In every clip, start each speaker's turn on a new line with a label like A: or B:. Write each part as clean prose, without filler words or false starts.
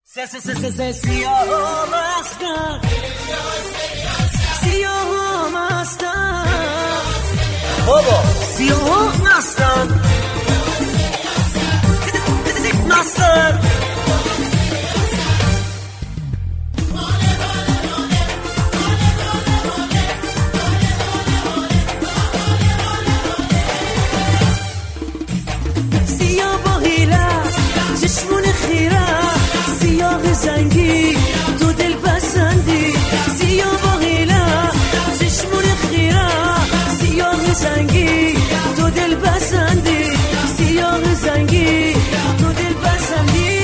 A: سیاه مستم، سیاه مستم بابا، سیاه مستم مستم. سیاه با حیله چشمون خیره، سیاه زنگی تو دل بسندی، سیاه با حیله چشمون خیره، سیاه زنگی تو دل بسندی، سیاه زنگی تو دل بسندی.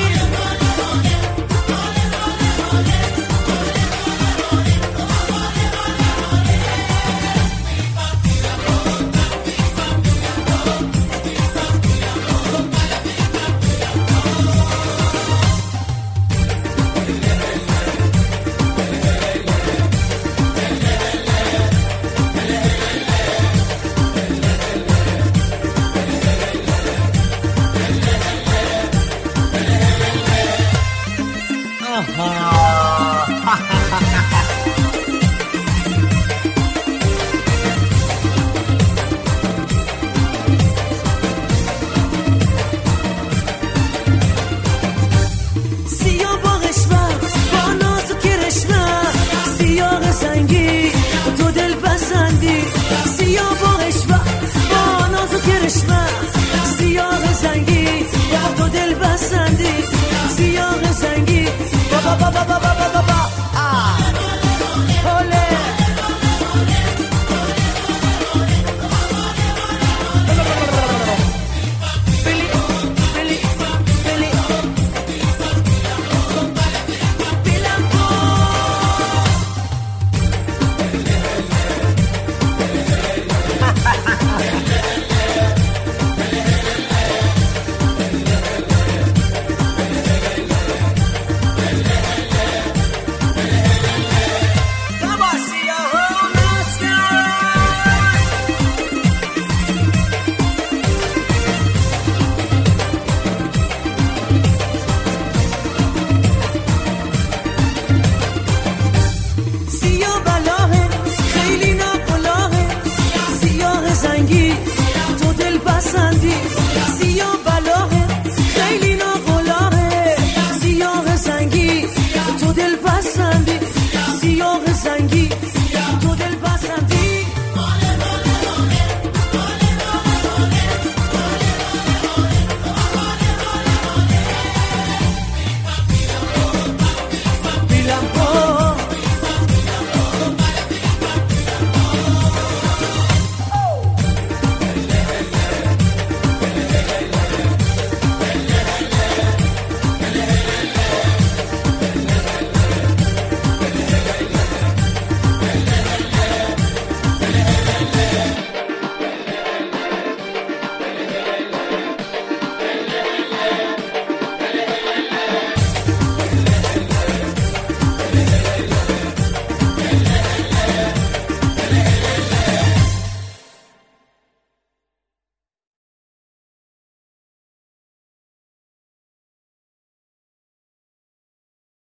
A: سیاه با قشمت با ناز و کرشمه، سیاه زنگی تو دل بسندی، سیاه با قشمت با ناز و کرشمه، سیاه زنگی تو دل بسندی، سیاه زنگی با